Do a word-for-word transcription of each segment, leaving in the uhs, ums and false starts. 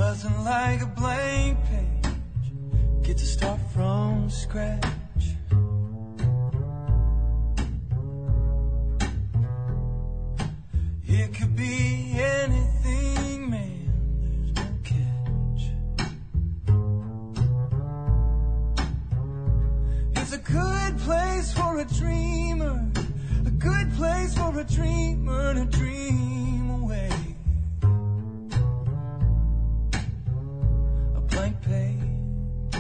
nothing like a blank page. Get to start from scratch. It could be anything, man, there's no catch. It's a good place for a dreamer, a good place for a dreamer to dream away. A blank page.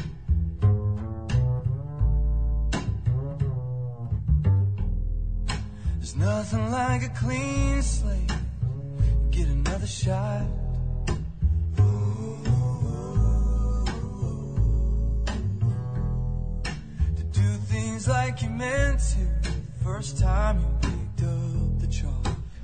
There's nothing like a clean slate. Get another shot. To do things like you meant to the first time you picked up the chalk.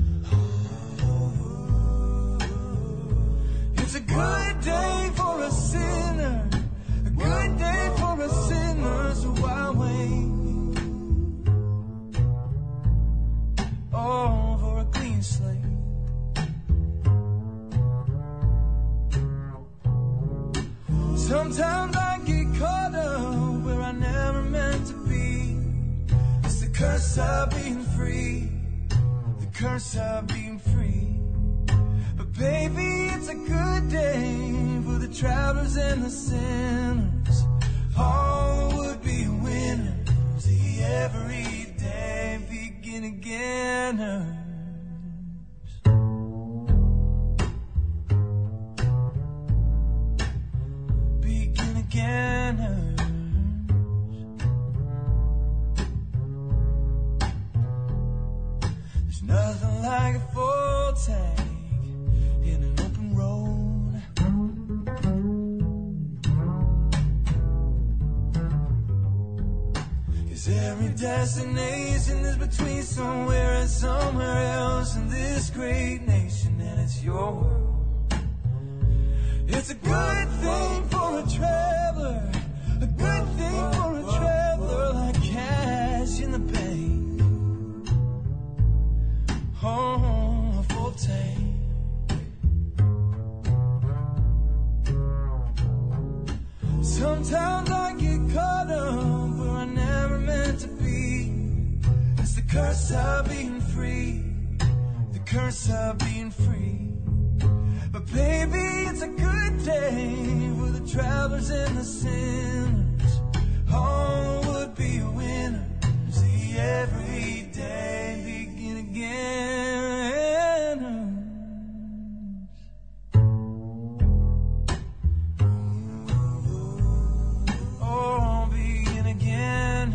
It's a good day for a sinner, a good day for a sinner, so why wait? Oh, for a clean slate. Sometimes I get caught up where I never meant to be. It's the curse of being free, the curse of being free. But baby, it's a good day for the travelers and the sinners. All would be winners, the everyday begin againers. Begin againers. There's nothing like a full tank in an open road. 'Cause every destination is between somewhere and somewhere else in this great nation, and it's your world. It's a good thing for a traveler, a good thing for a traveler, like cash in the bank. Oh, a full tank. Sometimes I get caught up where I never meant to be. It's the curse of being free, the curse of being free. But baby, it's a good day for the travelers and the sinners. All would be winners, the everyday begin again. Oh, begin again.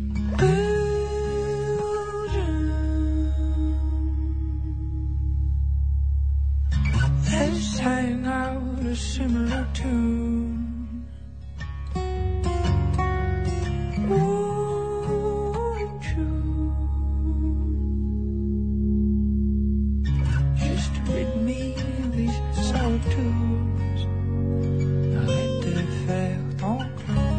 Let's hang out a similar tune. Won't you just rid me of these solitudes? Arrête de faire ton clown.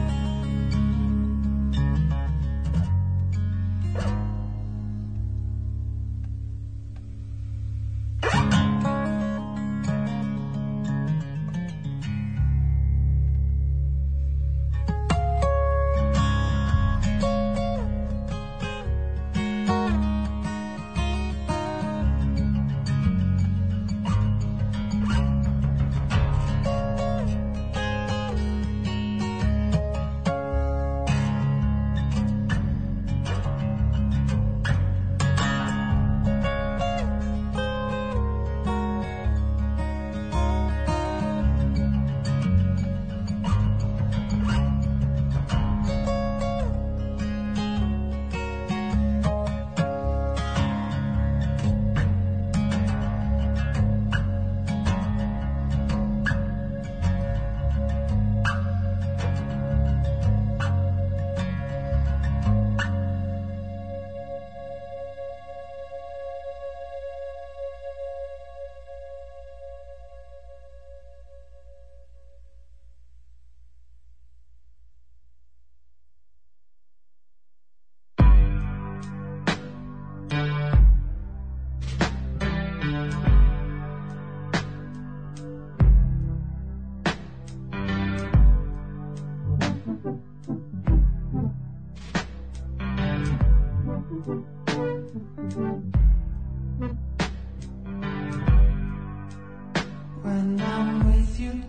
When I'm with you,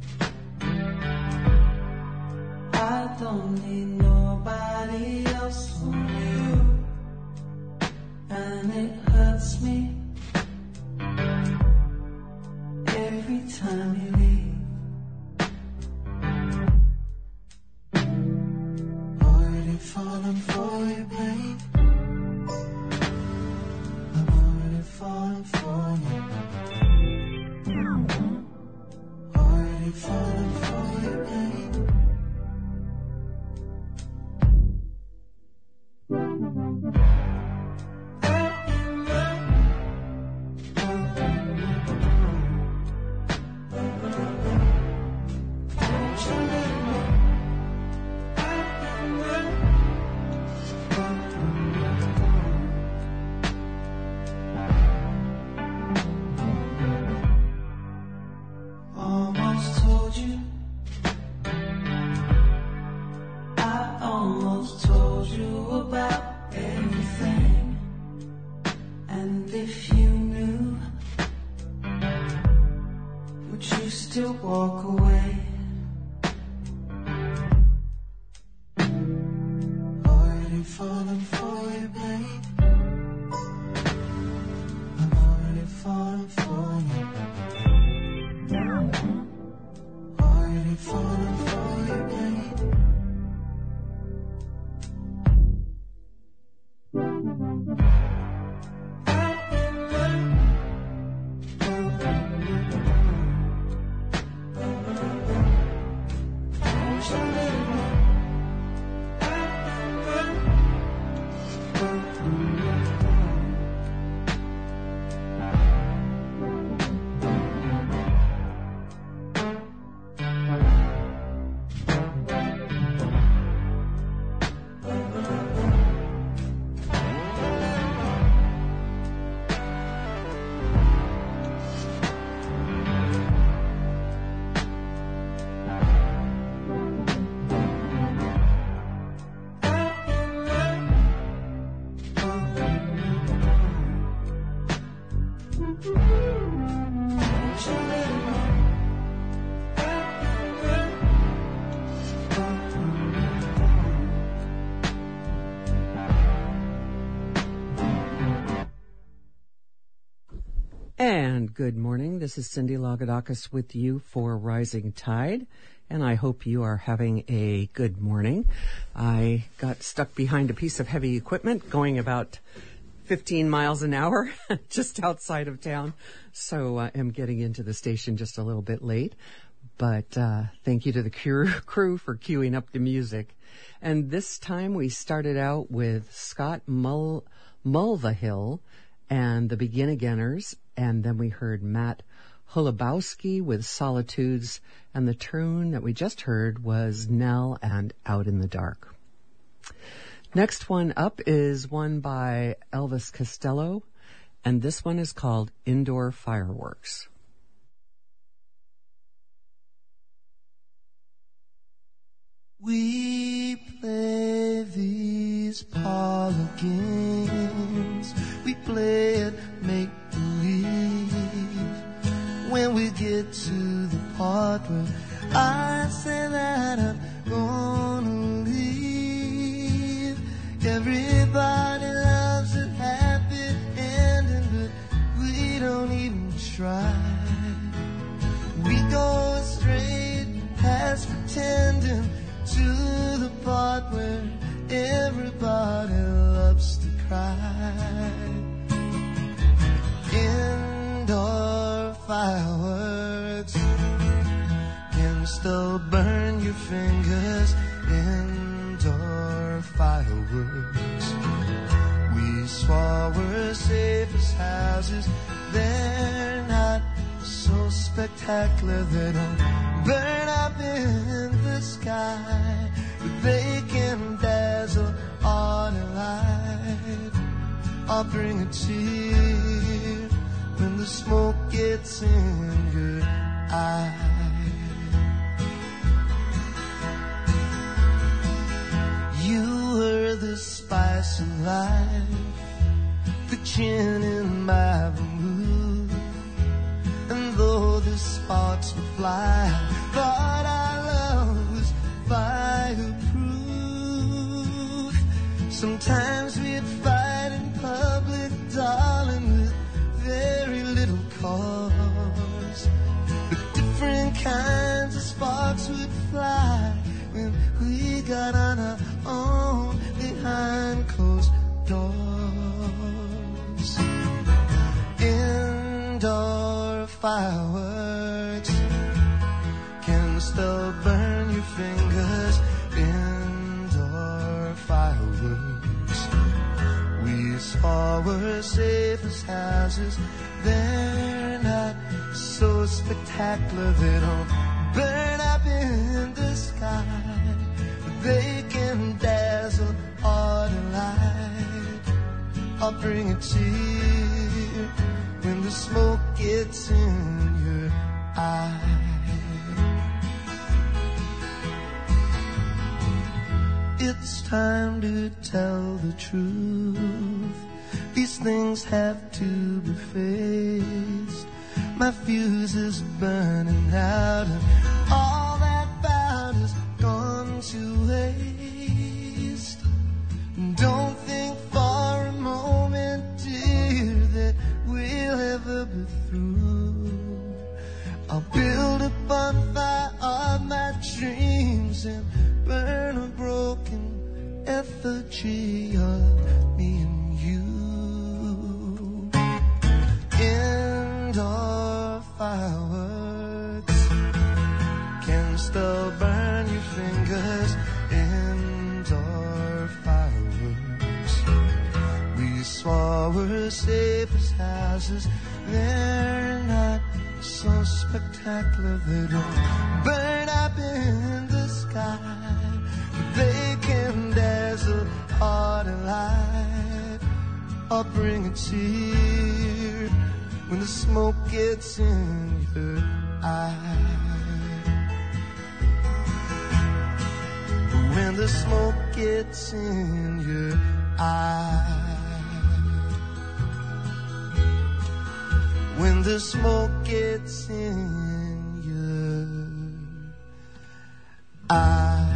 I don't need nobody else, only you. And it hurts me every time you leave. Already falling for you, babe. I'm already falling for you. Already falling for you, babe. Almost told you, I almost told you about everything. And if you knew, would you still walk away? Already falling for you, babe. I'm already falling for you. Already falling for you, babe. And good morning. This is Cindy Logodakis with you for Rising Tide. and I hope you are having a good morning. I got stuck behind a piece of heavy equipment going about fifteen miles an hour just outside of town, so I am getting into the station just a little bit late. But uh, thank you to the crew, crew for queuing up the music. And this time we started out with Scott Mul- Mulvihill and the Begin Againers, and then we heard Matt Hulabowski with Solitudes, and the tune that we just heard was Nell and Out in the Dark. Next one up is one by Elvis Costello, and this one is called Indoor Fireworks. We play these parlor games. We play it make-believe. When we get to the part where I say that I'm gonna leave, everybody loves a happy ending, but we don't even try. We go straight past pretending to the part where everybody loves to cry. Indoor fireworks can still burn your fingers. Indoor fireworks. We swore we're safe as houses. They're not so spectacular, they don't burn up in the sky, but they can dazzle on a light, or bring a tear when the smoke gets in your eye. You were the spice of life, the gin in my vermouth, and though the sparks would fly, thought our love was fireproof. Sometimes we'd fight in public, darling, with very little cause, but different kinds of sparks would fly when we got on our own behind closed doors. Indoor fireworks can still burn your fingers. Indoor fireworks. We swore we're safe as houses. They're not so spectacular, they don't burn up in the sky, but they can dazzle or delight, or bring a tear when the smoke gets in your eye. It's time to tell the truth. These things have to be faced. My fuse is burning out, and all that bout has gone to waste. Don't think for a moment, dear, that we'll ever be through. I'll build a bonfire of my dreams and burn a broken effigy of me and you. Indoor fireworks can still burn your fingers. Indoor fireworks. We swore we're safe as houses. They're not so spectacular, they don't burn up in the sky, but they can dazzle or delight, or bring a tear when the smoke gets in your eye. When the smoke gets in your eye. When the smoke gets in your eye.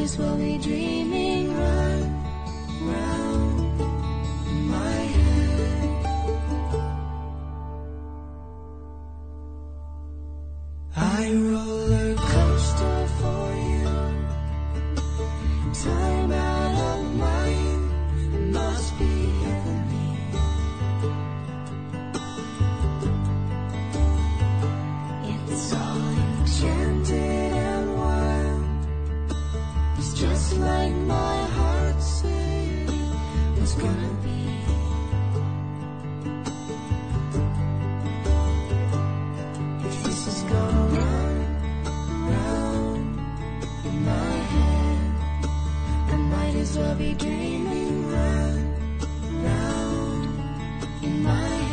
as well be dreaming round, round in my head. I roller coaster for you. Time out of mind must be heavenly. It's all enchanted and wild. It's just like my heart said it was gonna be. If this is gonna run round in my head, I might as well be dreaming round, round in my head.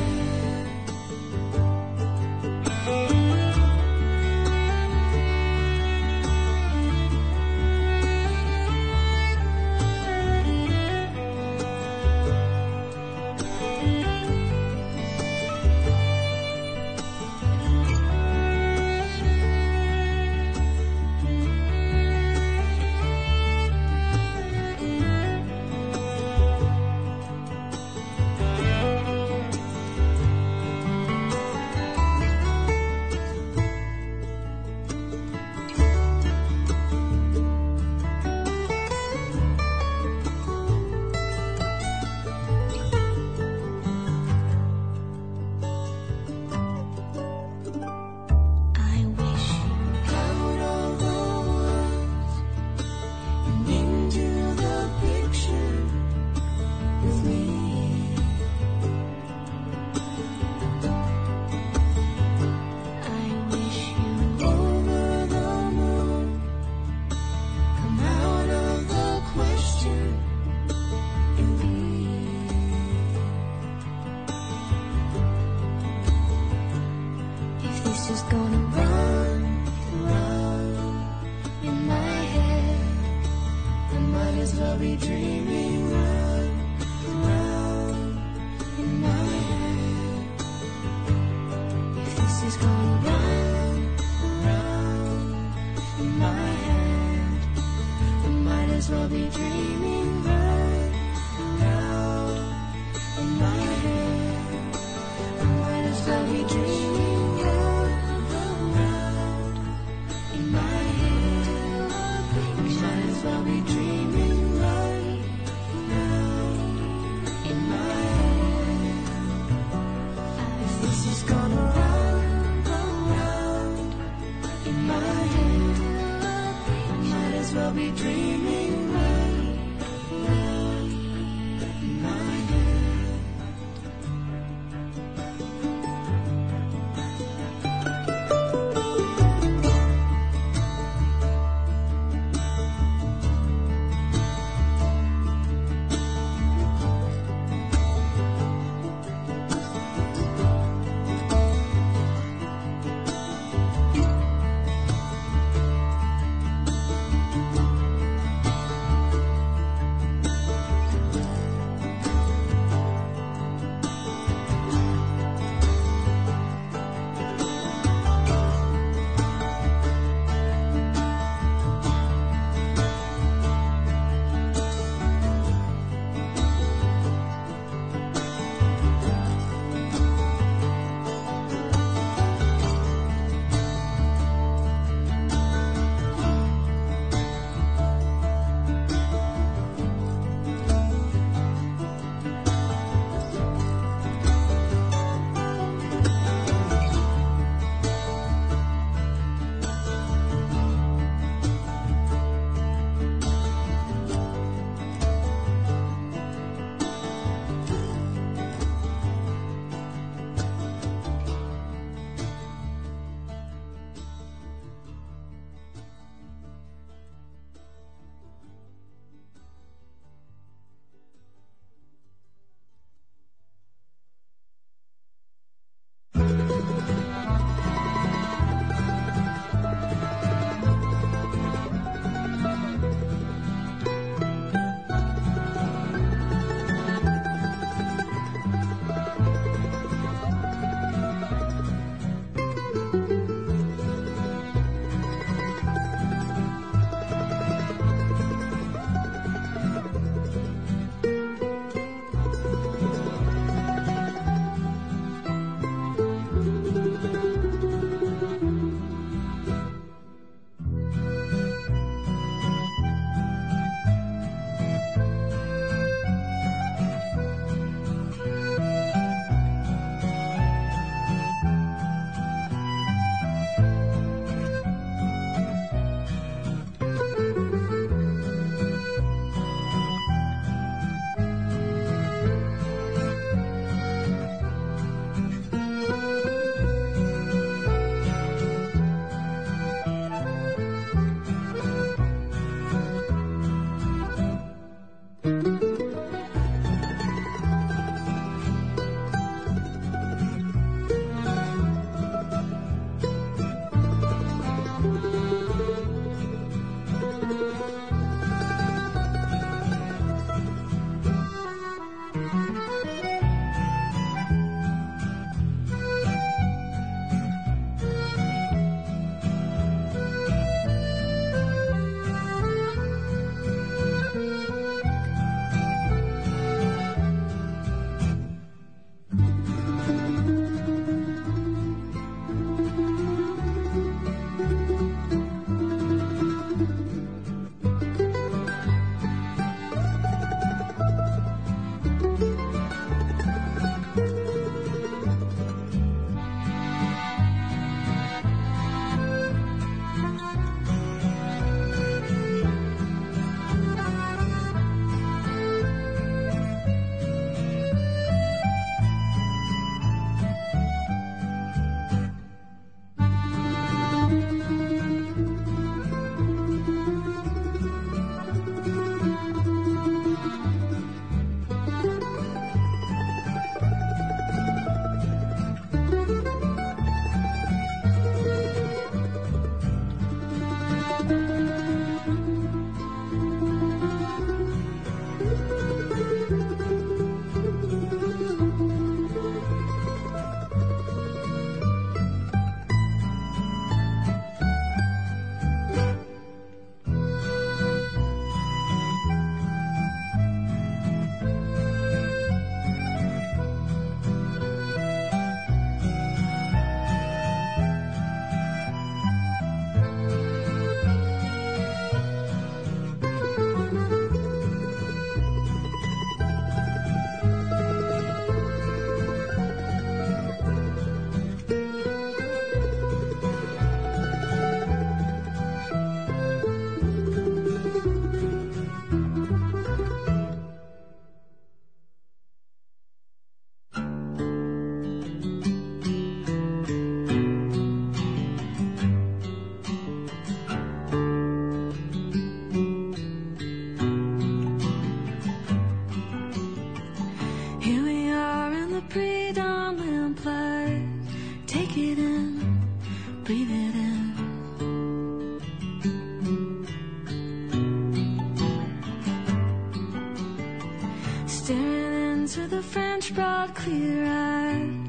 English broad, clear-eyed,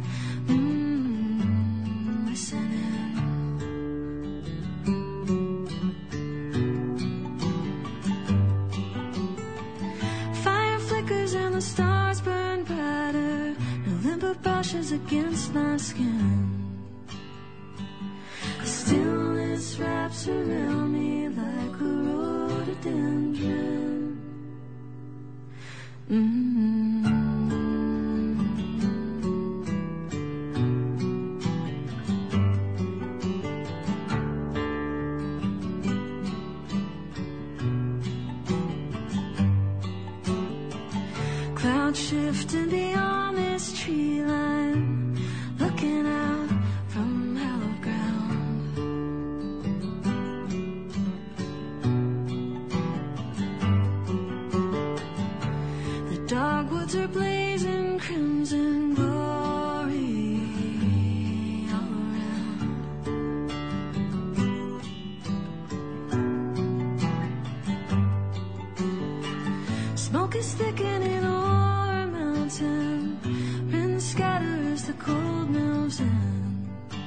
mm, listening. Fire flickers and the stars burn brighter. No limber brushes against my skin. Stillness wraps around me like a rhododendron. Mm-hmm. Clouds shifting beyond this tree line, looking out from hallowed ground. The dogwoods are blazing crimson glory all around. Smoke is thickening o'er a mountain, wind scatters, the cold moves in.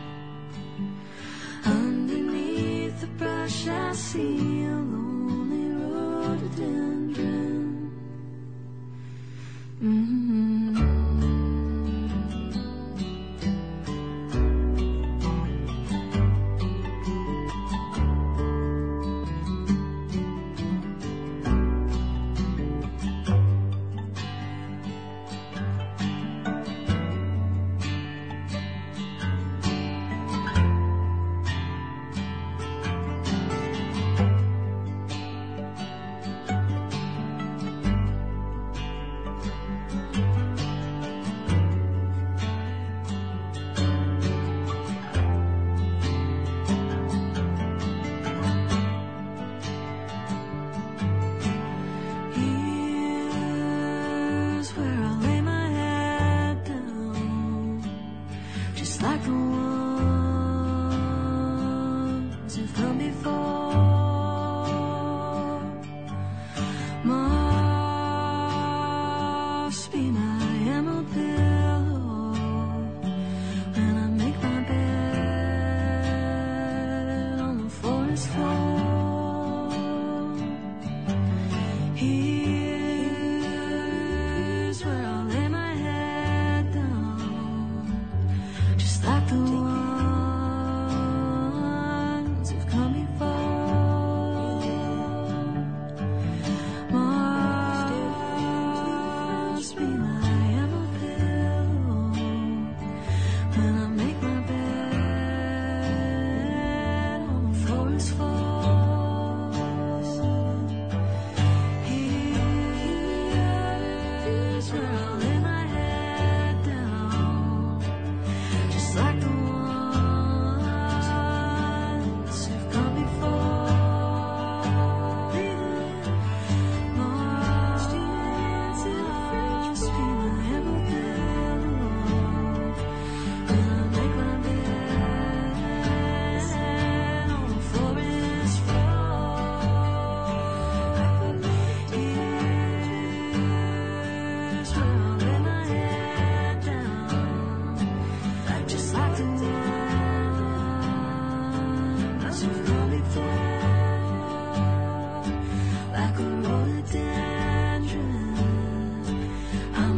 Underneath the brush I see a lonely rhododendron. Mm-hmm. Here's where I lay my head down, just like the ones who've come before. Must be my emerald pillow when I make my bed on the forest floor. Here's where I'll lay my head down, just like the ones who've come before. Must be my emerald pillow when I make my bed on the forest floor. Here's where I'll lay my head down, just like the ones who've come before. Must be my emerald pillow when I make my bed on the forest floor. Here's where I'll lay my head down, just like the ones who've come before. Like a rhododendron, I'm a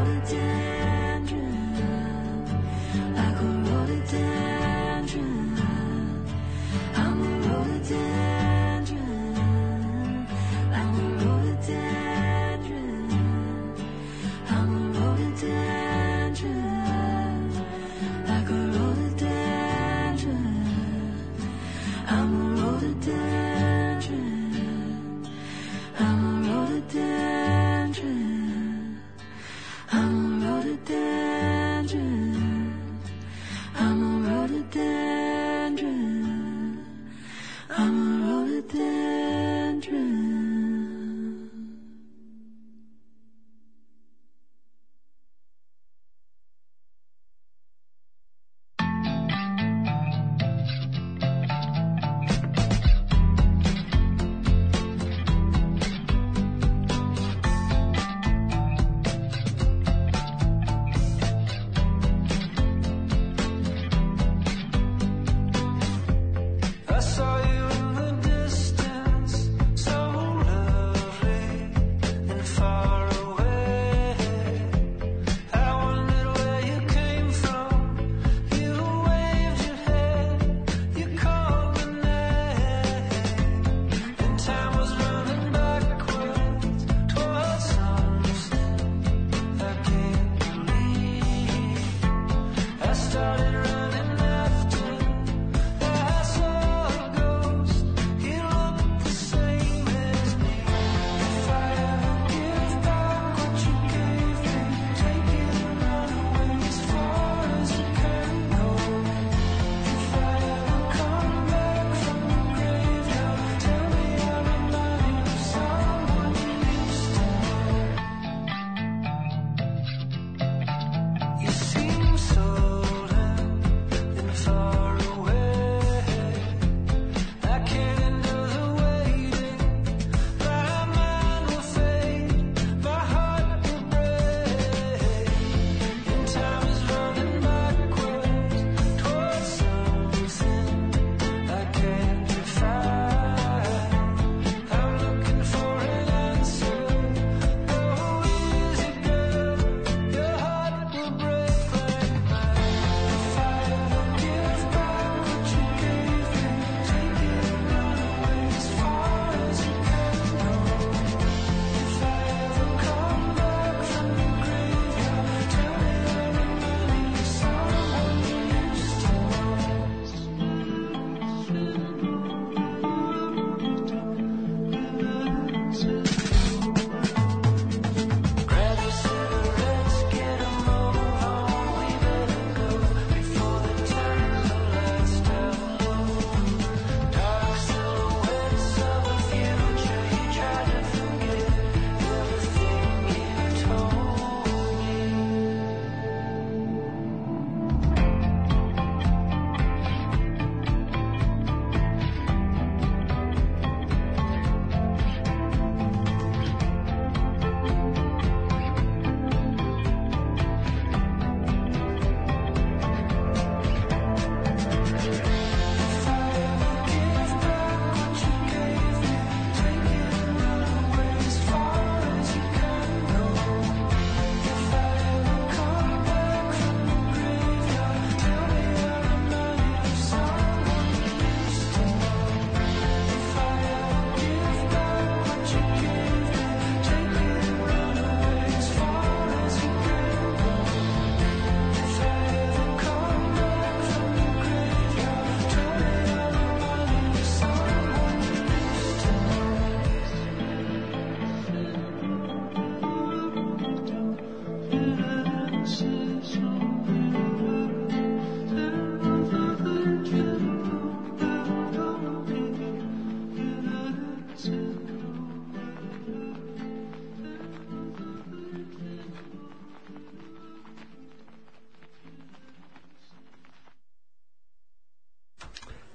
rhododendron. Like a rhododendron, I'm a rhododendron. I'm a rhododendron, I'm a rhododendron. Like a rhododendron, I'm a rhododendron. I'm a rhododendron. I'm a rhododendron. I'm a rhododendron. I'm a rhododendron.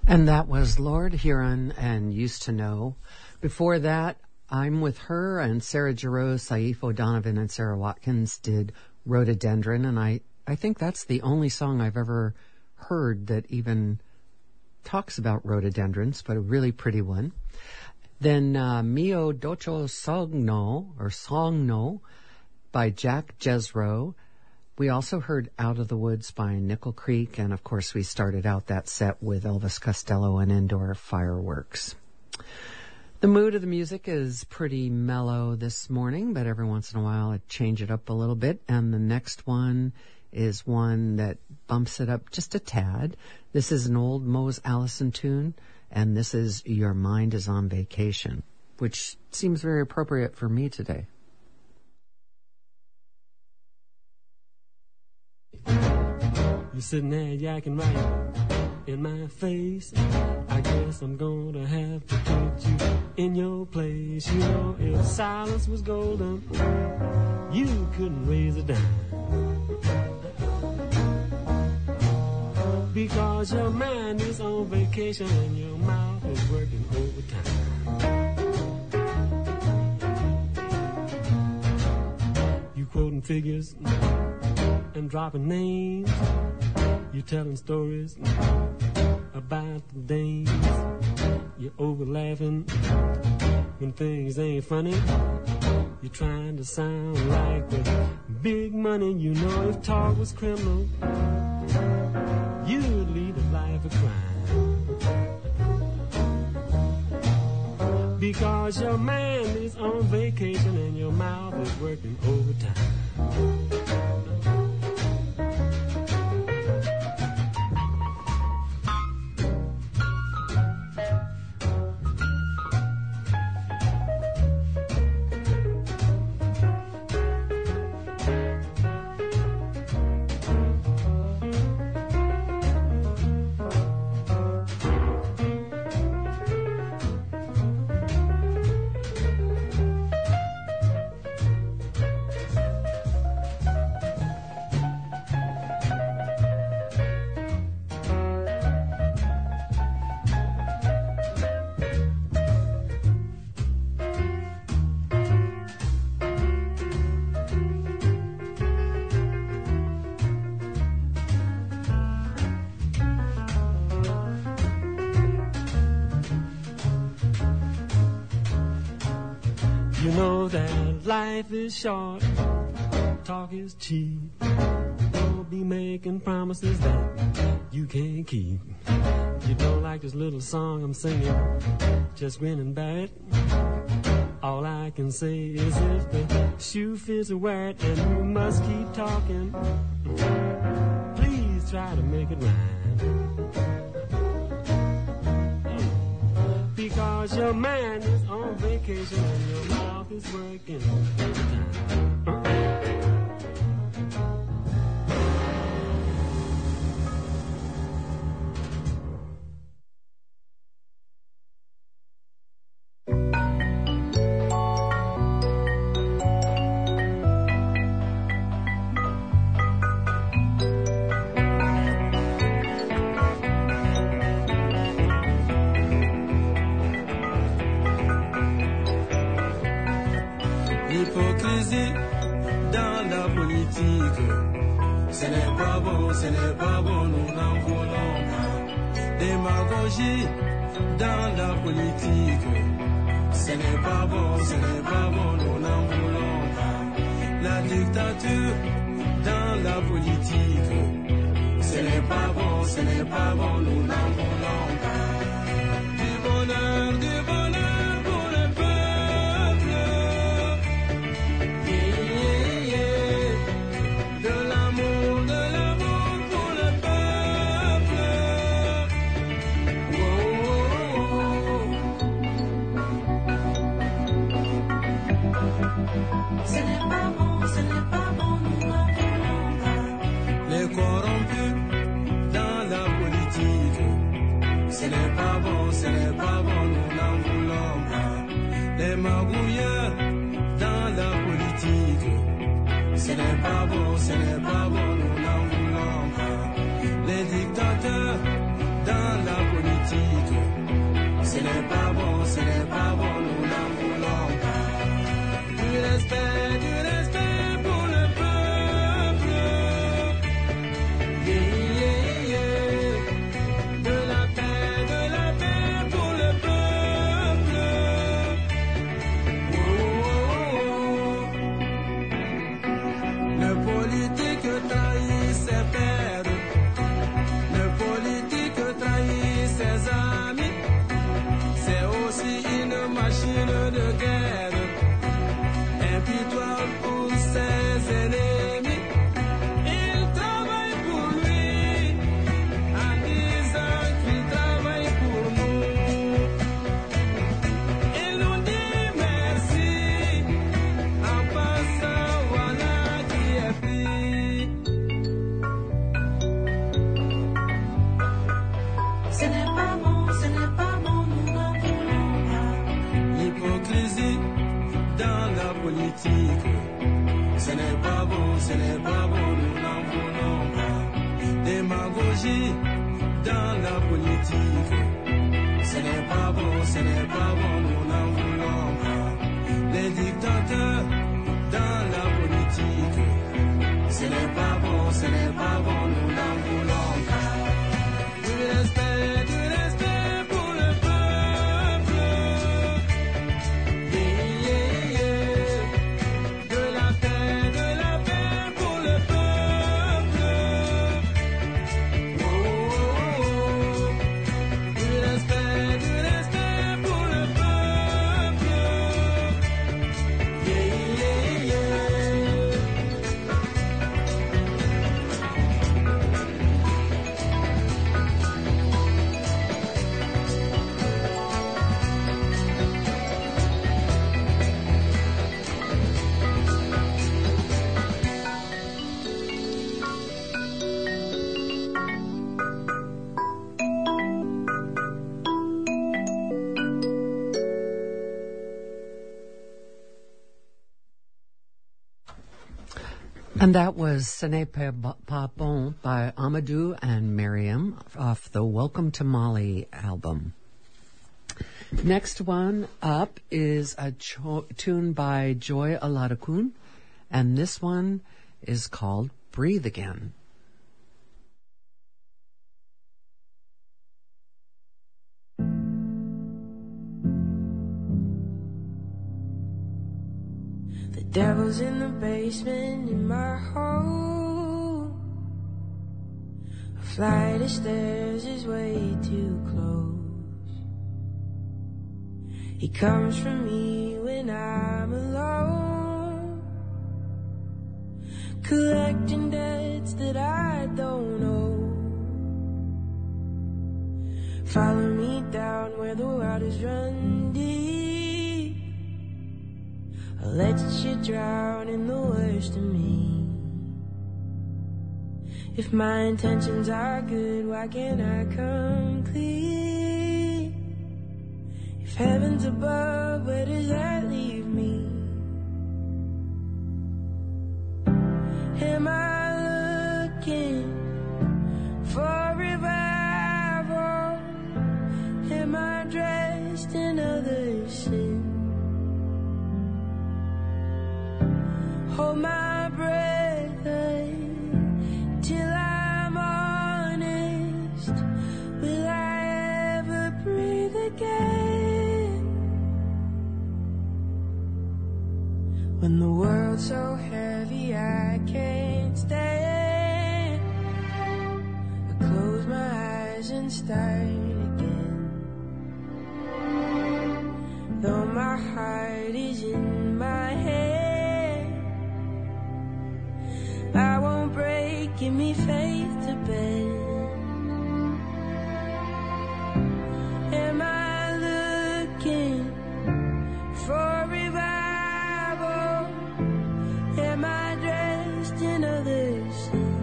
And that was Lord Huron and Used to Know. Before that, I'm With Her and Sarah Giroux, Saif O'Donovan, and Sarah Watkins did Rhododendron. And I, I think that's the only song I've ever heard that even talks about rhododendrons, but a really pretty one. Then uh, Mio Docho Sogno, or Songno, by Jack Jesro. We also heard Out of the Woods by Nickel Creek, and of course we started out that set with Elvis Costello and Indoor Fireworks. The mood of the music is pretty mellow this morning, but every once in a while I change it up a little bit, and the next one is one that bumps it up just a tad. This is an old Mose Allison tune, and this is Your Mind is on Vacation, which seems very appropriate for me today. You're sitting there yakking right in my face. I guess I'm gonna have to put you in your place. You know, if silence was golden, you couldn't raise a dime. Because your mind is on vacation and your mouth is working overtime. You quoting figures and dropping names. You're telling stories about the days. You're over laughing when things ain't funny. You're trying to sound like the big money. You know if talk was criminal, you'd lead a life of crime. Because your mind is on vacation and your mouth is working overtime. You know that life is short, talk is cheap. Don't be making promises that you can't keep. You don't like this little song I'm singing, just grin and bear it. All I can say is if the shoe fits, wear it, and you must keep talking. Please try to make it rhyme. Because your mind is on vacation and your mouth is working overtime. L'hypocrisie dans la politique, ce n'est pas bon, ce n'est pas bon, nous n'en voulons pas. Démagogie dans la politique, ce n'est pas bon, ce n'est pas bon, nous n'en voulons pas. La dictature dans la politique, ce n'est pas bon, ce n'est pas bon, nous n'en voulons pas. Du bonheur, du bonheur pour le peuple. Yeah, yeah. De l'amour, de l'amour pour le peuple. Oh, oh, oh. Ce n'est pas bon, ce n'est pas bon, nous n'en voulons pas. Les corrompus dans la politique, ce n'est pas bon, ce n'est pas bon, nous n'en voulons pas. Les magouilleurs dans la politique, ce n'est pas bon, ce n'est pas bon, nous n'en voulons pas. Les dictateurs dans la politique, ce n'est pas bon, ce n'est pas bon, nous n'en voulons pas. Du respect, du respect pour le peuple. Yeah, yeah, yeah. De la paix, de la paix pour le peuple. Oh, oh, oh. Le politique trahit ses pères. Le politique trahit ses amis. C'est aussi une machine de guerre, impitoyable pour ses ennemis. Il travaille pour lui, en disant qu'il travaille pour nous. Il nous dit merci, en passant, voilà qui est pris. Ce n'est pas bon, ce n'est pas bon, nous n'en voulons pas. L'hypocrisie dans la politique, ce n'est pas bon, ce n'est pas bon, nous n'en voulons pas. Démagogie dans la politique, ce n'est pas bon, ce n'est pas bon, nous n'en voulons pas. Les dictateurs dans la politique, ce n'est pas bon, ce n'est pas bon, nous n'en voulons pas. Du respect, du respect pour le peuple. Yeah, yeah, yeah. De la paix, de la paix pour le peuple. Oh, oh, oh. Du respect, du respect pour le peuple. Yeah, yeah, yeah. And that was Ce n'est pas bon by Amadou and Miriam off the Welcome to Mali album. Next one up is a cho- tune by Joy Aladakun, and this one is called Breathe Again. The devil's in the basement in my home. A flight of stairs is way too close. He comes for me when I'm alone, collecting debts that I don't owe. Follow me down where the waters run deep. I'll let you drown in the worst of me. If my intentions are good, why can't I come clean? If heaven's above, where does that leave me? Am I looking for revival? Am I dressed in other sin? Hold my breath till I'm honest. Will I ever breathe again? When the world's so heavy I can't stand, I close my eyes and start again. Though my heart is in my head, I won't break, give me faith to bend. Am I looking for revival? Am I dressed in other sin?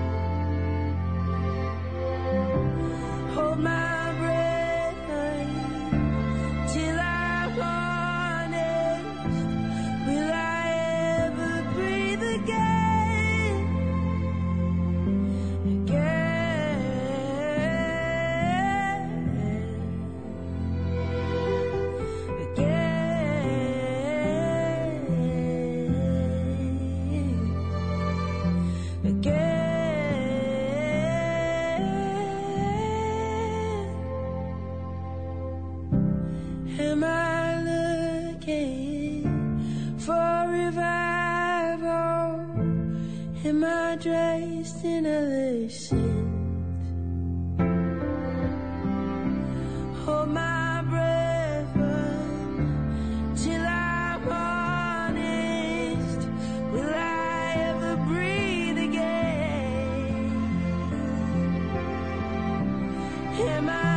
Hold my breath till I'm honest. Will I ever breathe again? Again. Am I looking for revival? Am I dressed in other sins? Hold my breath, run till I'm honest. Will I ever breathe again? Am I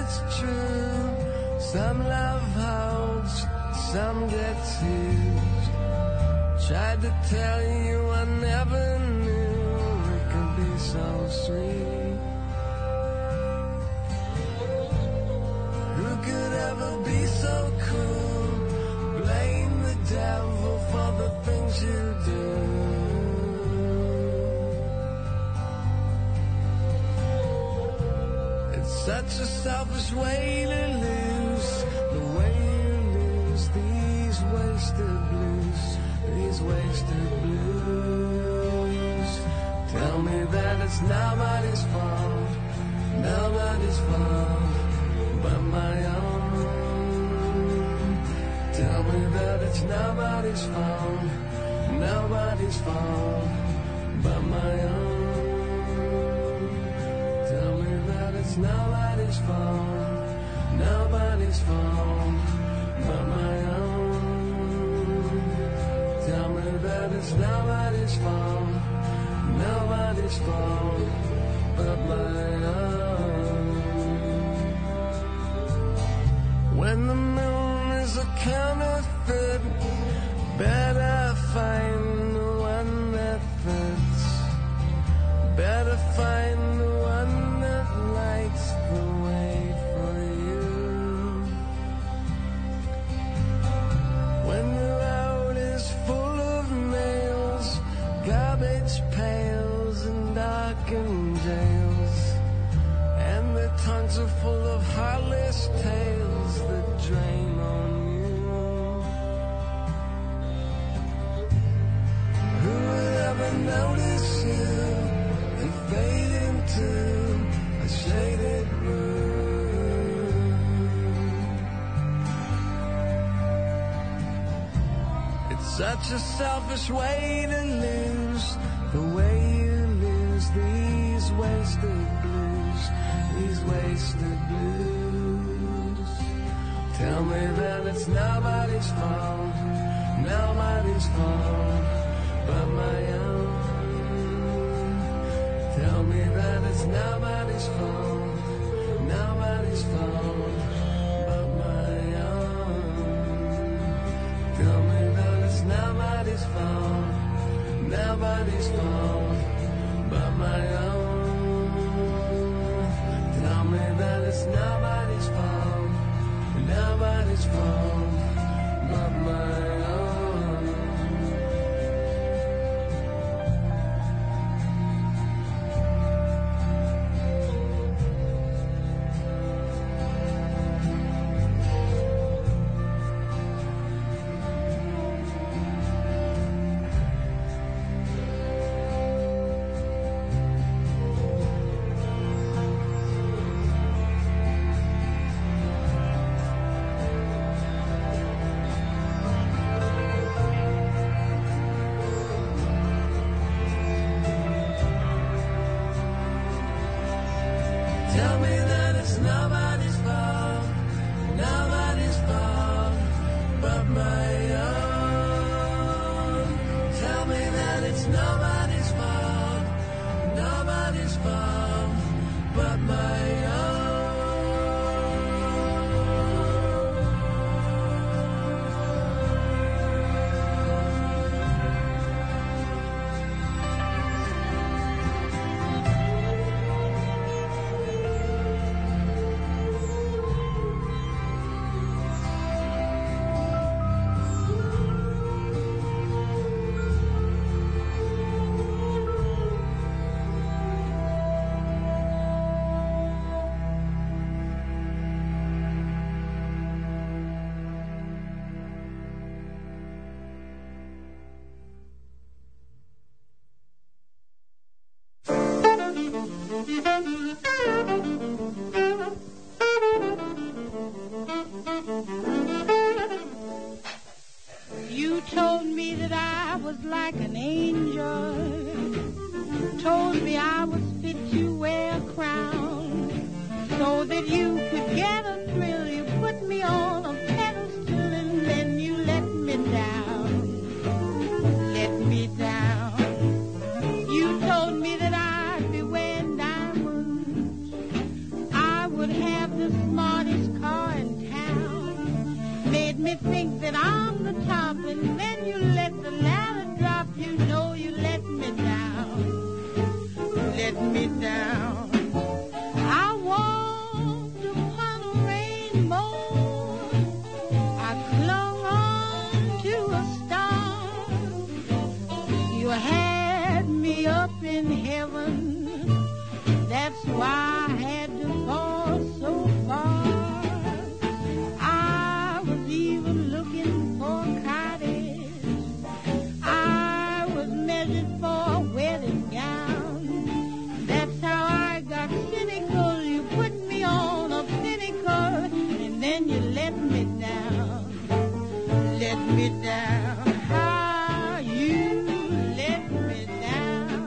it's true. Some love holds, some gets used. Tried to tell you I never knew it could be so sweet. Who could ever be so cruel? Blame the devil for the things you do. It's such a selfish way to lose, the way you lose these wasted blues, these wasted blues. Tell me that it's nobody's fault, nobody's fault but my own. Tell me that it's nobody's fault, nobody's fault but my own. Tell me that it's nobody's fault, nobody's fault but my own. Tell me that it's nobody's fault, nobody's fault but my own. When the moon is a counterfeit, better find the one that fits. Better find the one that lights the way for you. When the road is full of nails, garbage pails and darkened jails, and the tongues are full of heartless tales that drain on you. Who would ever notice you and fade into a shaded room? It's such a selfish way to lose, the way you lose these wasted blues, these wasted blues. Tell me that it's nobody's fault, nobody's fault but my own. Tell me that it's nobody's fault, nobody's fault but my own. Tell me that it's nobody's fault, nobody's fault but my own. Tell me that it's nobody's fault, nobody's fault but my own. Tell me that it's nobody's fault, nobody's fault but my own. Tell me that it's nobody's fault, nobody's fault but my own. me down. I walked upon a rainbow. I clung on to a star. You had me up in heaven. That's why I had to fall so far. I was even looking for a cottage. I was measured for a wedding gown. That's how I got cynical. You put me on a pinnacle, and then you let me down. Let me down. How you let me down.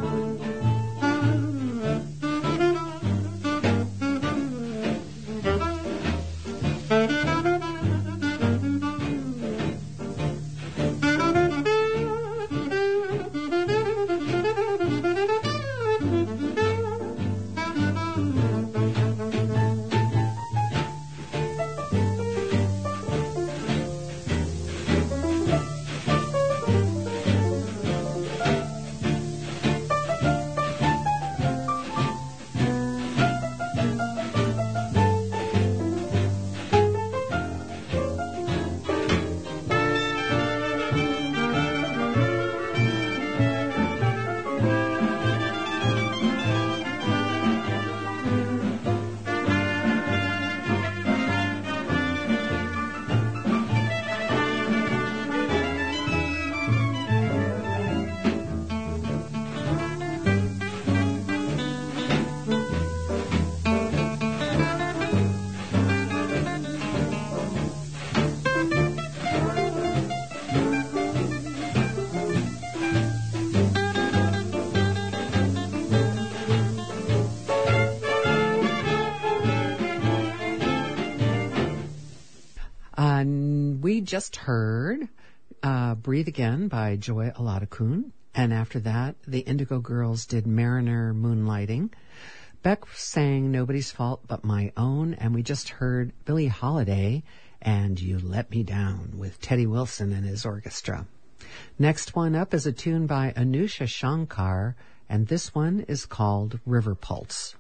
We just heard uh, Breathe Again by Joy Aladakun, and after that, the Indigo Girls did Mariner Moonlighting. Beck sang Nobody's Fault But My Own, and we just heard Billie Holiday and You Let Me Down with Teddy Wilson and his orchestra. Next one up is a tune by Anusha Shankar, and this one is called River Pulse.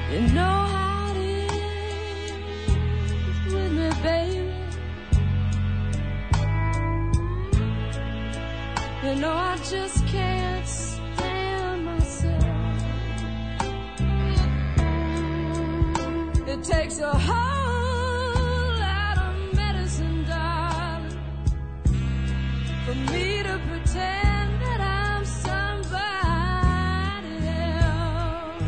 You know how it is with me, baby. You know I just can't stand myself. It takes a whole lot of medicine, darling, for me to pretend that I'm somebody else.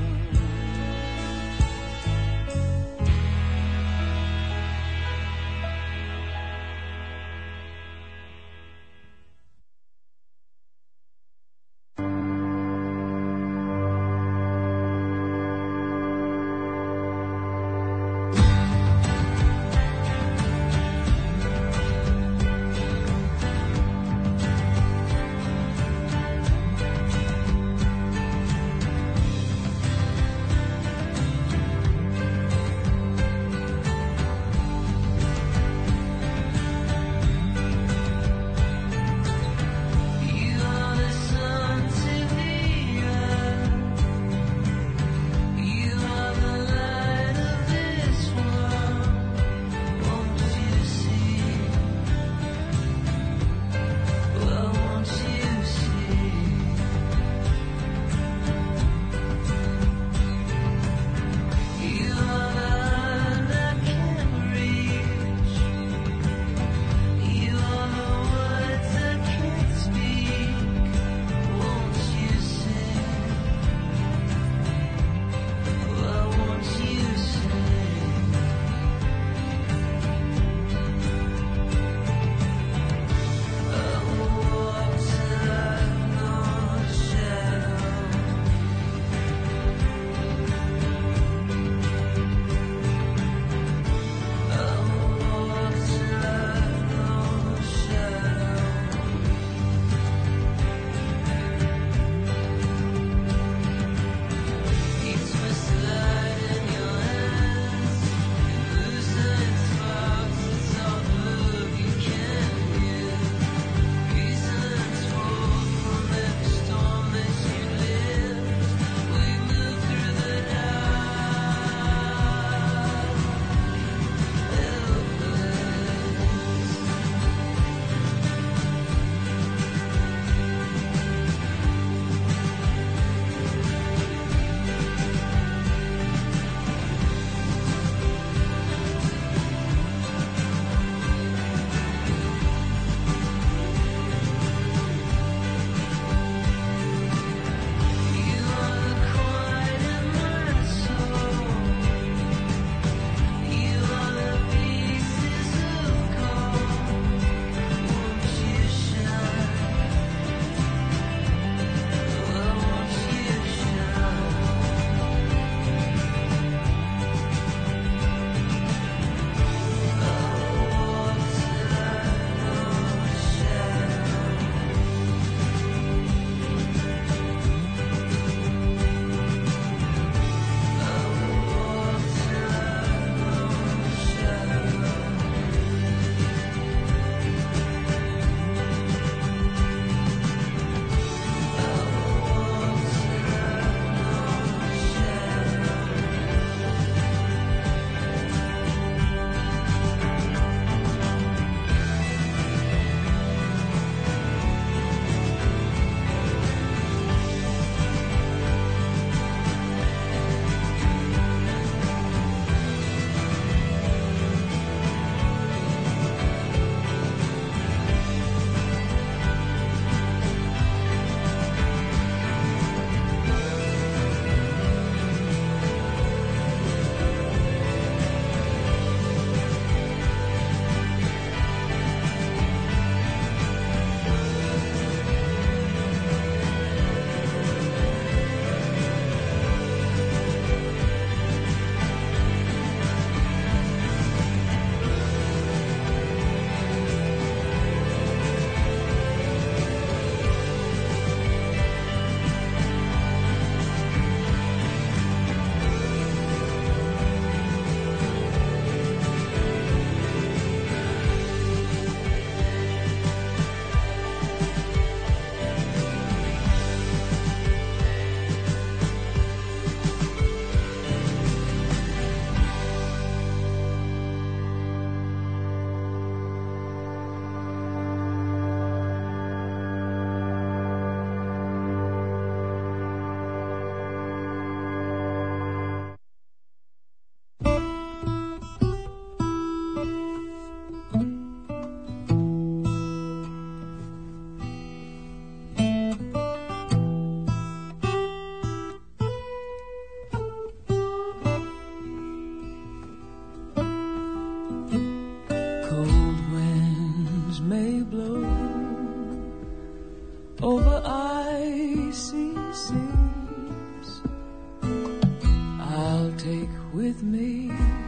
me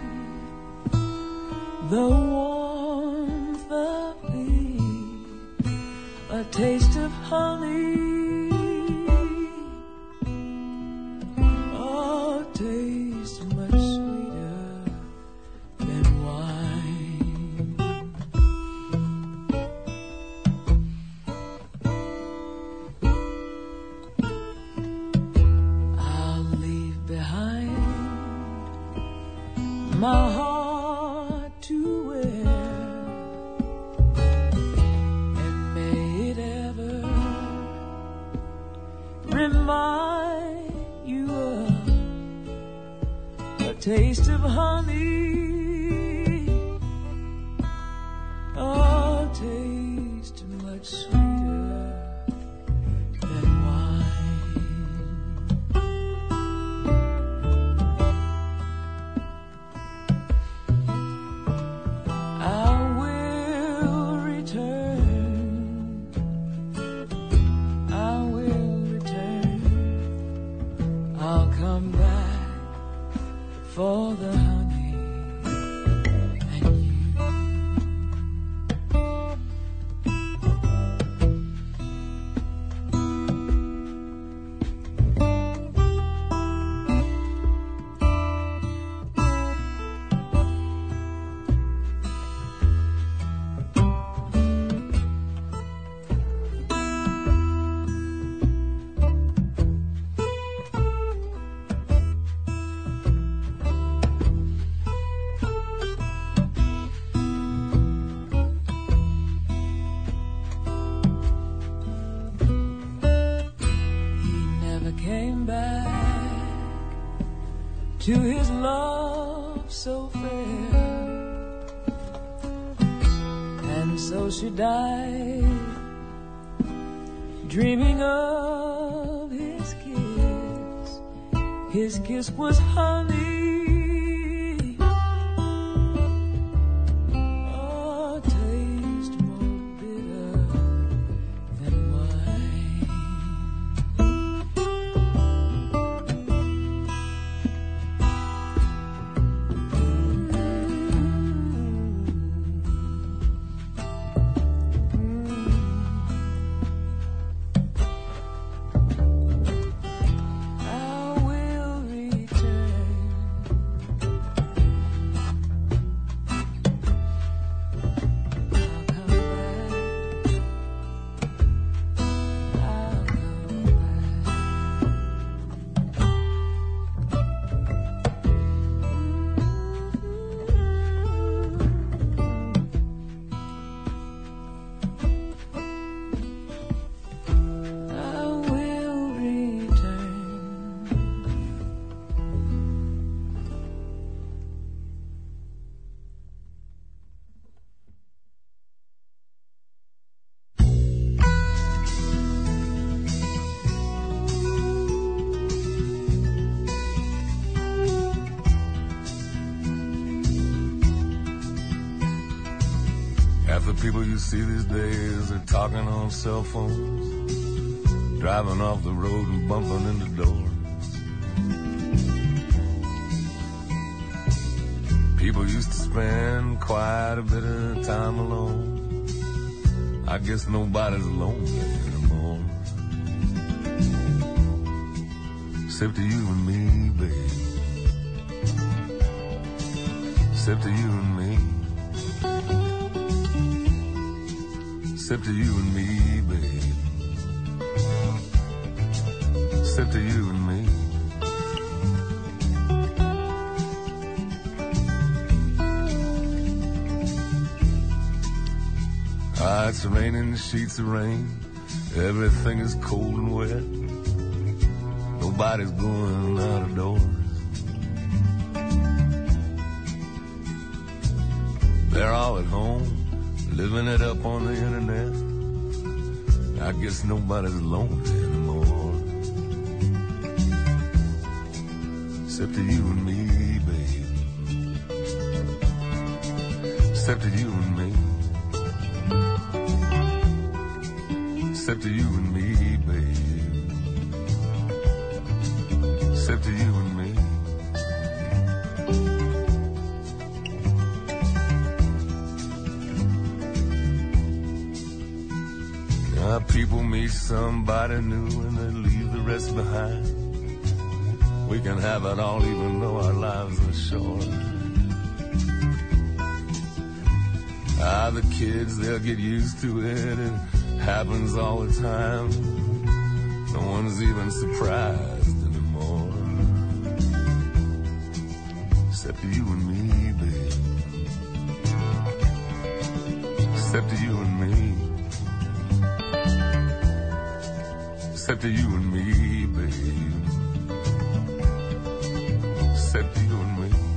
the warmth of thee, a taste of honey, a taste much sweeter than wine. I'll leave behind my heart to wear, and may it ever remind you of a taste of honey, a taste much sweeter than wine. I will return, I will return, I'll come back for the honey and you. Came back to his love so fair, and so she died, dreaming of his kiss. His kiss was honey, a taste more bitter than wine. Half the people you see these days are talking on cell phones, driving off the road and bumping into doors. People used to spend quite a bit of time alone. I guess nobody's lonely anymore, except to you and me, babe. Except to you and me. Except to you and me, babe. Except to you and me. Ah, it's raining sheets of rain. Everything is cold and wet. Nobody's going out of doors. They're all at home, living it up on the internet. I guess nobody's lonely anymore, except to you and me, babe. Except to you and me. Except to you and me, babe. Except to you and me. Uh, people meet somebody new and they leave the rest behind. We can have it all even though our lives are short. Ah, the kids, they'll get used to it. It happens all the time. No one's even surprised anymore. Except you and me, babe. Except you and me. Except you and me, babe. Except you and me.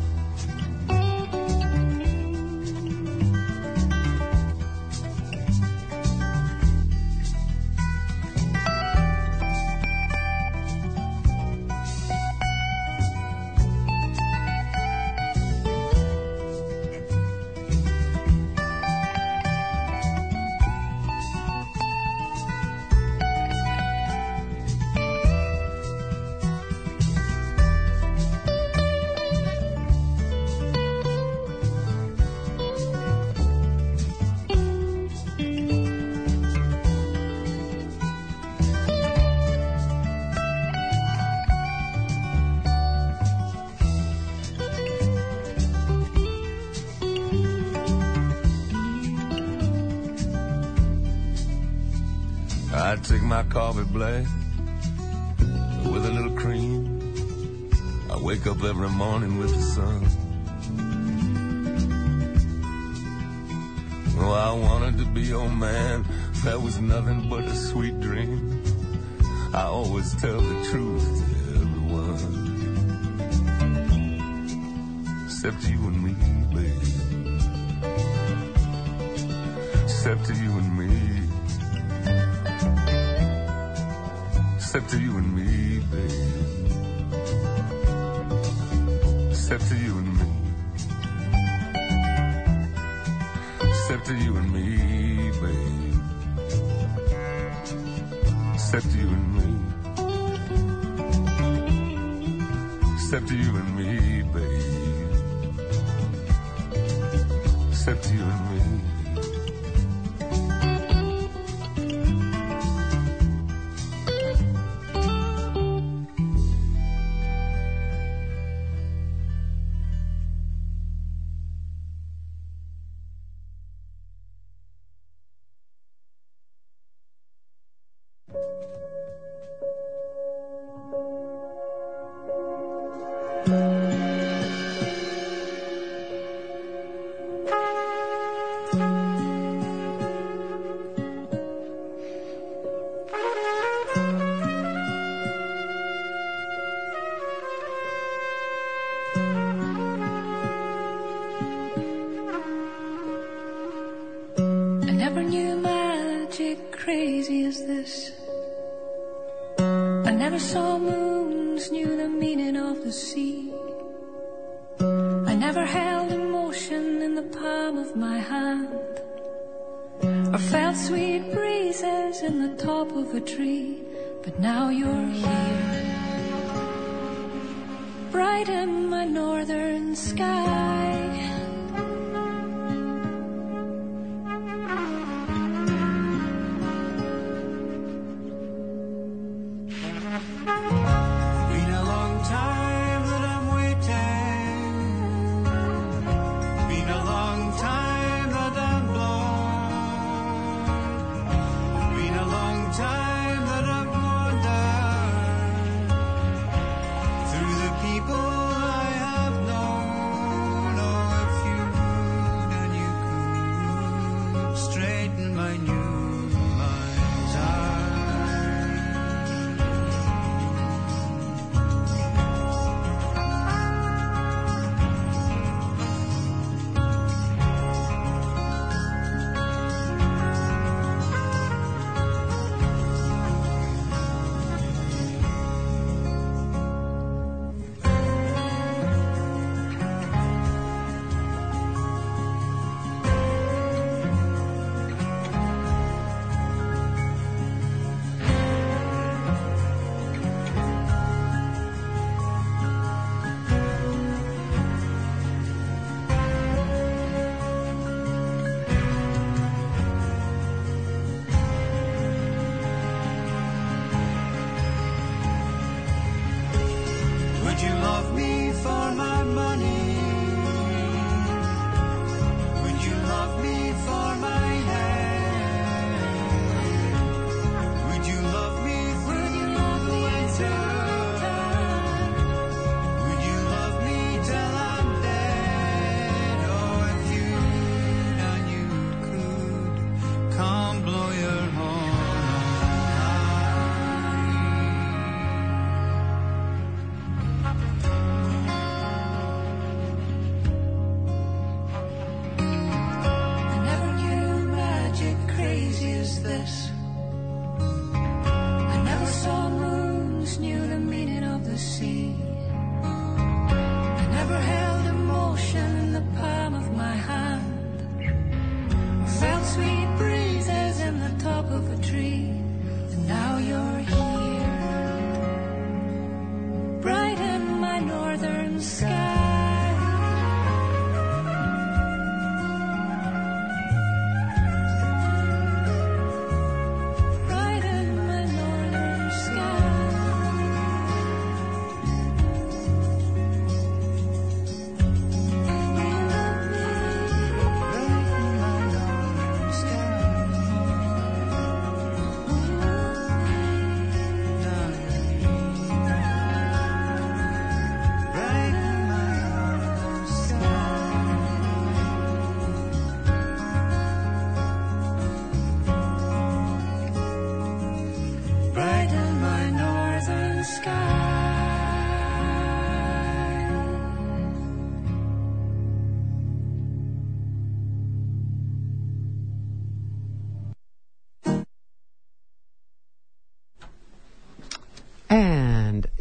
I take my coffee black with a little cream. I wake up every morning with the sun. Oh, I wanted to be your man. That was nothing but a sweet dream. I always tell the truth to everyone. Except you and me, babe. Except you and me. Except to you and me, babe. Except to you and me. Except to you and me, babe. Except to you and me. Except to you and me, babe. Except to you and me. Crazy as this. I never saw moons, knew the meaning of the sea. I never held emotion in the palm of my hand, or felt sweet breezes in the top of a tree. But now you're here, bright in my northern sky. People I have known, oh,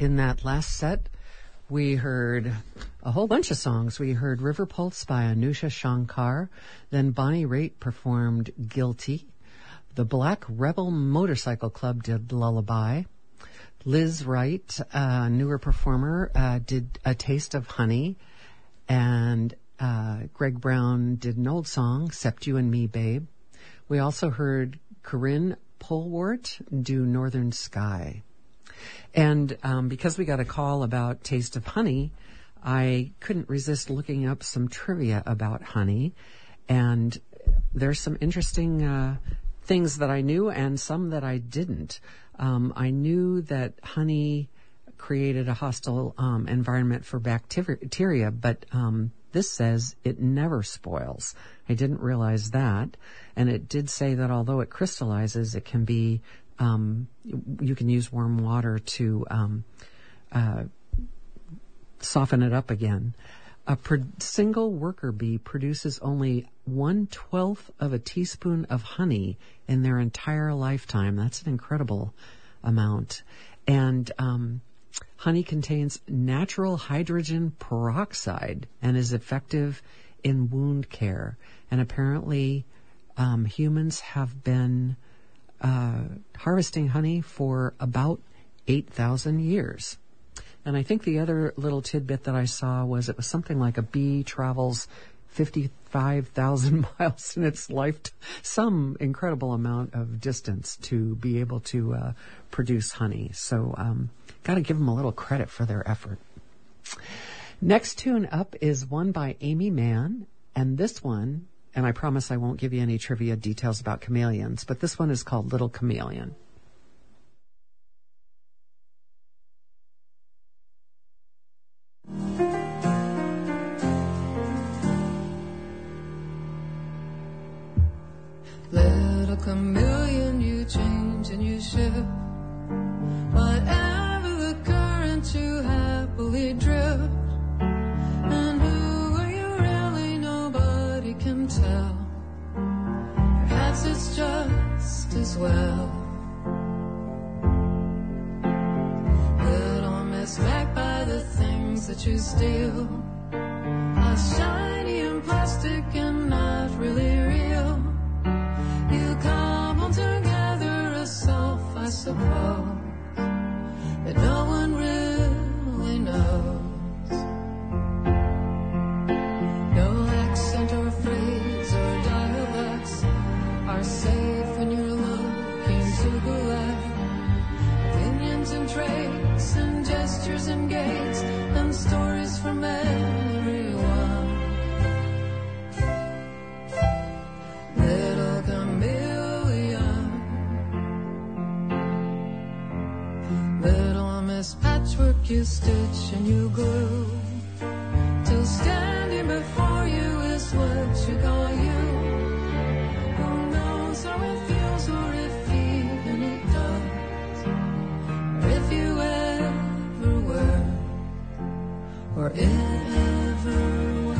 in that last set, we heard a whole bunch of songs. We heard River Pulse by Anusha Shankar. Then Bonnie Raitt performed Guilty. The Black Rebel Motorcycle Club did Lullaby. Liz Wright, a newer performer, uh, did A Taste of Honey. And uh, Greg Brown did an old song, Except You and Me, Babe. We also heard Corinne Polwart do Northern Sky. And um, because we got a call about Taste of Honey, I couldn't resist looking up some trivia about honey. And there's some interesting uh, things that I knew and some that I didn't. Um, I knew that honey created a hostile um, environment for bacteria, but um, this says it never spoils. I didn't realize that. And it did say that although it crystallizes, it can be Um, you can use warm water to um, uh, soften it up again. A pro- single worker bee produces only one twelfth of a teaspoon of honey in their entire lifetime. That's an incredible amount. And um, honey contains natural hydrogen peroxide and is effective in wound care. And apparently, um, humans have been Uh, harvesting honey for about eight thousand years. And I think the other little tidbit that I saw was it was something like a bee travels fifty-five thousand miles in its life, some incredible amount of distance to be able to uh, produce honey. So um, got to give them a little credit for their effort. Next tune up is one by Amy Mann, and this one, and I promise I won't give you any trivia details about chameleons, but this one is called Little Chameleon. Little chameleon, you change and you shift. Whatever the current, you happily drift. And who are you really? Nobody can tell. Perhaps it's just as well. Little miss, back by the things that you steal, are shiny and plastic and not really real. You come all together as self, I suppose, that no one really knows. No accent or phrase or dialects are safe when you're looking to the left. Opinions and traits and gestures and gaits and stories from everyone. Little chameleon, little miss patchwork, you stitch and you glue, till standing before you is what you call you. Who knows how it feels, or if even it does, or if you ever were, or it ever was.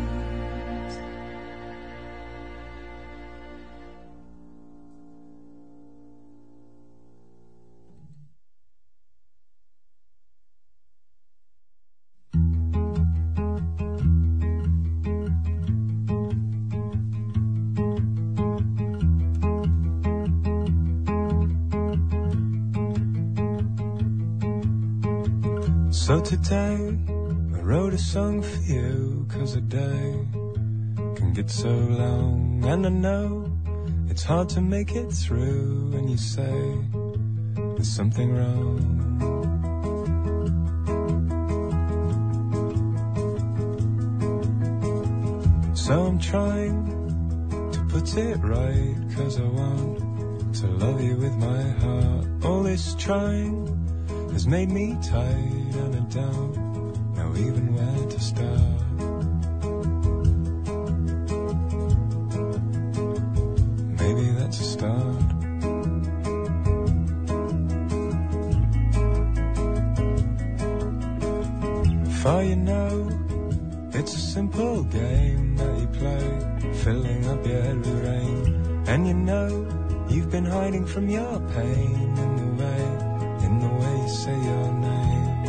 So today I wrote a song for you, 'cause a day can get so long, and I know it's hard to make it through when you say there's something wrong. So I'm trying to put it right, 'cause I want to love you with my heart. All this trying has made me tired, and I don't know even where to start. Maybe that's a start. For you know, it's a simple game that you play, filling up your head with rain. And you know, you've been hiding from your pain in the way, in the way you say your name.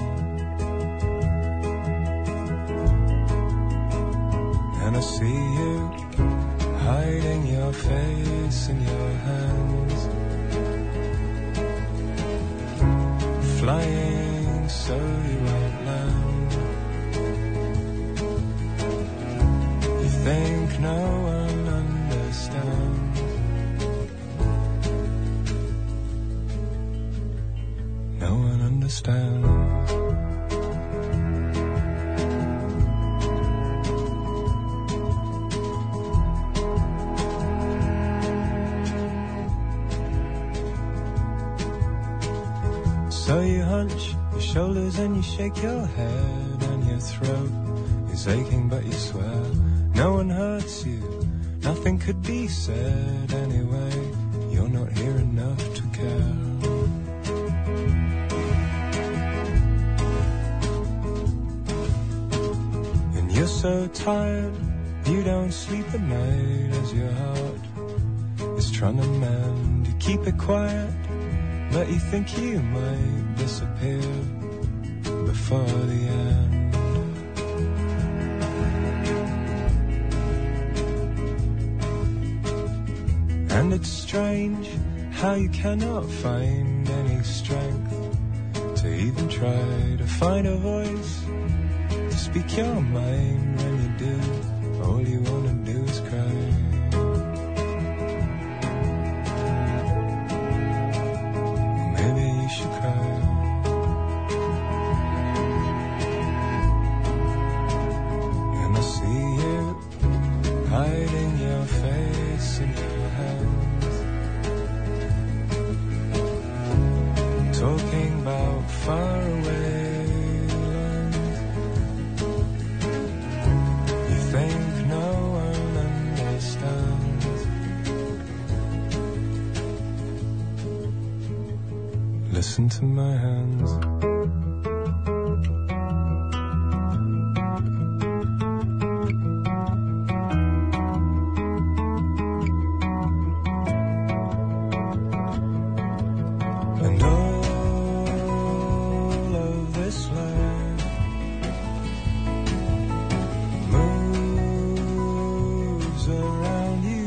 And I see you hiding your face in your hands, flying so you won't land. You think no one understands. No one understands. So you hunch your shoulders and you shake your head, and your throat is aching but you swear no one hurts you, nothing could be said anyway. You're not here enough to care. And you're so tired you don't sleep at night as your heart is trying to mend. You keep it quiet, but you think you might disappear before the end. And it's strange how you cannot find any strength to even try to find a voice to speak your mind. When you do, all you want to do is cry. Listen to my hands. And all of this land moves around you.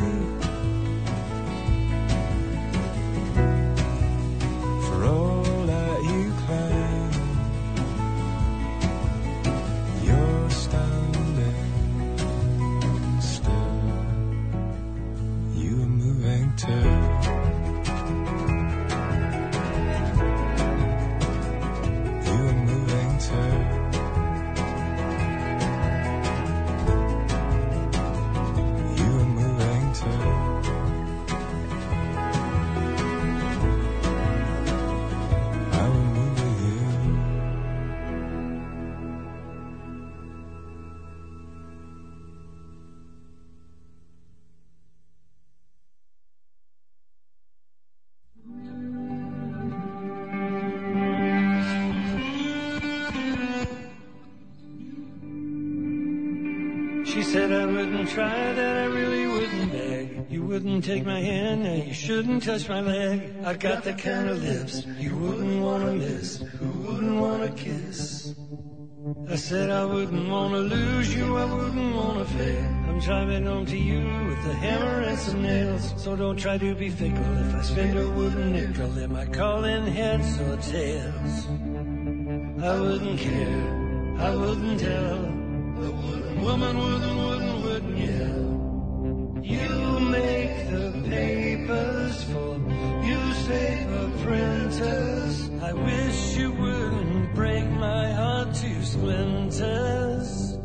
She said I wouldn't try, that I really wouldn't beg. You wouldn't take my hand, now you shouldn't touch my leg. I got the kind of lips you wouldn't want to miss, who wouldn't want to kiss. I said I wouldn't want to lose you, I wouldn't want to fail. I'm driving home to you with a hammer and some nails. So don't try to be fickle if I spend a wooden nickel. Am I calling heads or tails? I wouldn't care, I wouldn't tell. The wooden woman wouldn't, wouldn't, wouldn't yell. You make the papers for newspaper printers. I wish you wouldn't break my heart to splinters.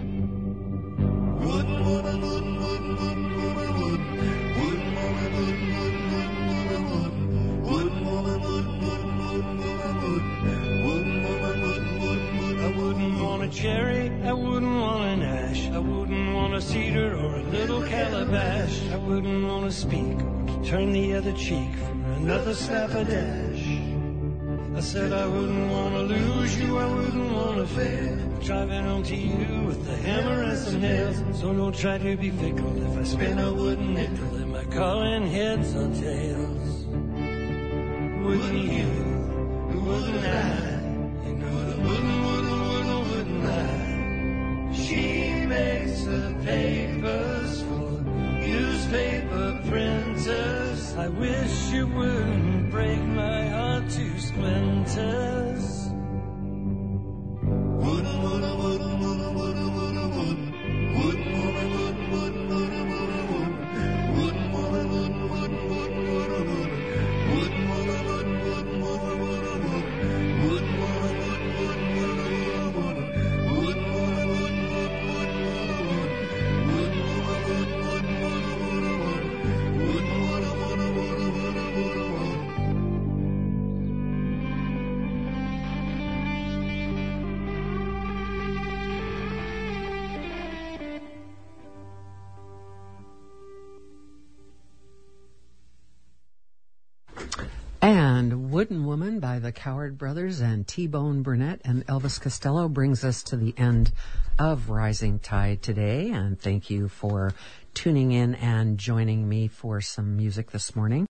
Wooden woman, wooden, wooden, wooden, wooden, wooden. Wooden woman, wooden, wooden, wooden, wooden, wooden. Wooden woman, wooden, wooden, wooden, wooden, wooden. Wooden woman, wooden, wooden, wooden. I wouldn't want a cherry, I wouldn't want an ash. I wouldn't want a cedar or a little calabash. I wouldn't want to speak or to turn the other cheek for another slap-a-dash. I said I wouldn't want to lose you, I wouldn't want to fail. Driving home to you with a hammer and some nails. So don't try to be fickle if I spin a wooden nickel. Am I calling heads or tails? Wouldn't you, wouldn't I? You know the wooden, wooden, wooden, wouldn't I? She made case of papers for newspaper printers. I wish you wouldn't break my heart to splinters. Wooden, wooden, wooden, wooden, wooden, wooden, wooden. Wooden woman, wooden, wooden, wooden, wooden, wooden. Wooden woman, wooden, wooden, wooden, wooden, wooden. Wooden woman, wooden, wooden, wooden, wooden, wooden. Wooden woman, wooden, wooden, wooden, wooden, wooden. Wooden woman, wooden, wooden, wooden, wooden, wooden. Wooden woman, wooden, wooden, wooden, wooden, wooden. Wooden woman, wooden, wooden, wooden, wooden, wooden. And Wooden Woman by the Coward Brothers and T-Bone Burnett and Elvis Costello brings us to the end of Rising Tide today. And thank you for tuning in and joining me for some music this morning.